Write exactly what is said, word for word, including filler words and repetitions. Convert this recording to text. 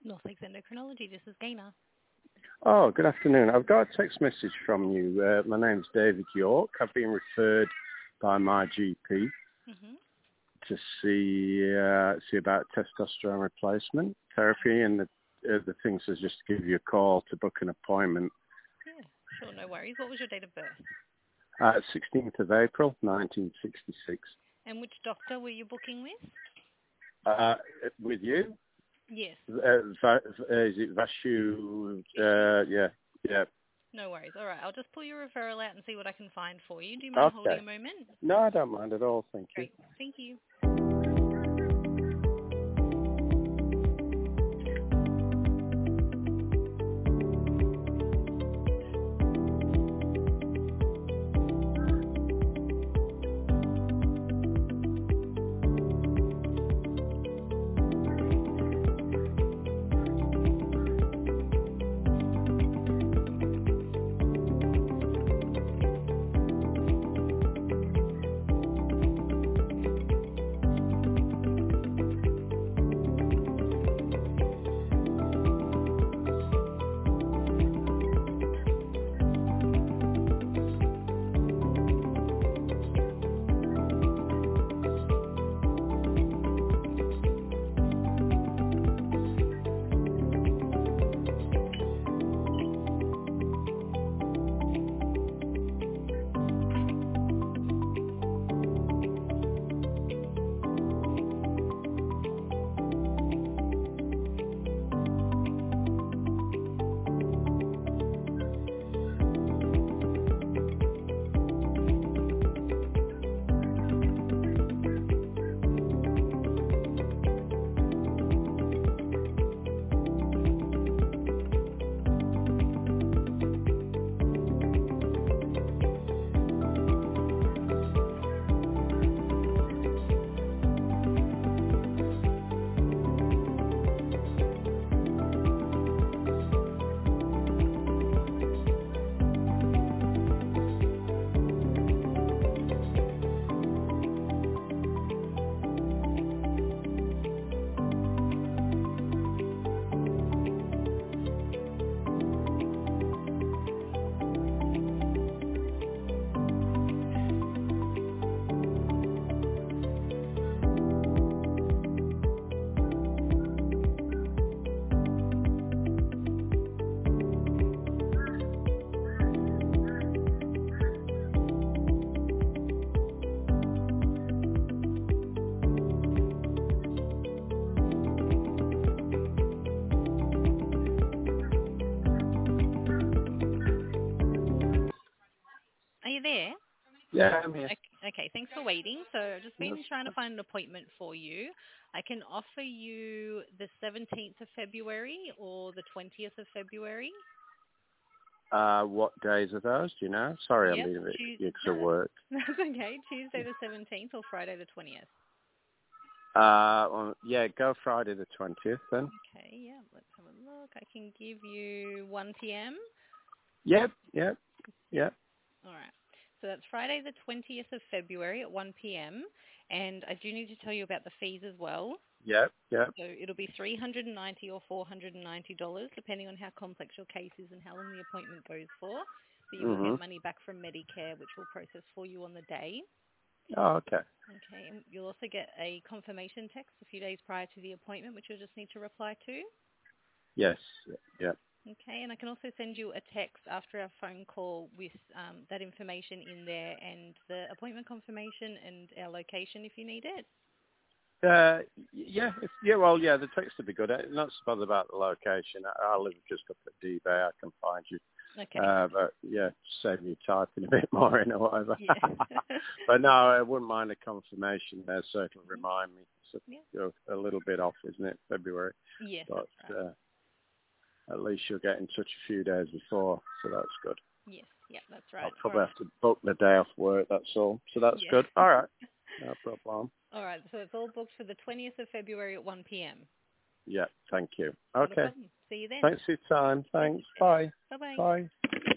Northeast Endocrinology, this is Gaina. Oh, good afternoon. I've got a text message from you. Uh, my name's David York. I've been referred by my G P Mm-hmm. to see uh, see about testosterone replacement therapy, and the, uh, the thing says just to give you a call to book an appointment. Yeah, sure, no worries. What was your date of birth? Uh, sixteenth of April, nineteen sixty-six. And which doctor were you booking with? Uh, with you? Yes. Uh, Va- uh, is it Vashu? Uh, yeah, yeah. No worries. All right, I'll just pull your referral out and see what I can find for you. Do you mind holding Okay. a moment? No, I don't mind at all, thank you. Great. Thank you. Are you there? Yeah, I'm here. Okay, okay, thanks for waiting. So I've just been Yes. trying to find an appointment for you. I can offer you the seventeenth of February or the twentieth of February. Uh, what days are those? Do you know? Sorry, I'm Yep. being a bit Tues- extra no, work. that's okay. Tuesday the seventeenth or Friday the twentieth. Uh, well, yeah, go Friday the twentieth then. Okay, yeah, let's have a look. I can give you one p.m. Yep, yep, Yep. yep, All right. So that's Friday the twentieth of February at one p.m. And I do need to tell you about the fees as well. yep, yep. So it'll be three hundred ninety dollars or four hundred ninety dollars, depending on how complex your case is and how long the appointment goes for. But you will Mhm. get money back from Medicare, which will process for you on the day. Oh, okay. Okay, and you'll also get a confirmation text a few days prior to the appointment, which you'll just need to reply to. Yes, yep. Okay, and I can also send you a text after our phone call with um, that information in there and the appointment confirmation and our location if you need it. Uh, yeah, if, yeah. Well, yeah, the text would be good. I'm not so bothered about the location. I, I live just up at D-Bay. I can find you. Okay. Uh, but yeah, save you typing a bit more in or whatever. Yeah. But no, I wouldn't mind a confirmation there, so it'll remind me. It's Yeah. a, you know, a little bit off, isn't it, February? Yes, But that's right. uh, at least you'll get in touch a few days before, so that's good. Yes, yeah, that's right. I'll All probably right. have to book the day off work, that's all. So that's Yeah. good. All right. No problem. All right, so it's all booked for the twentieth of February at one p.m. Yeah, thank you. Not a Okay. problem. See you then. Thanks for your time. Thanks. Okay. Bye. Bye-bye. Bye.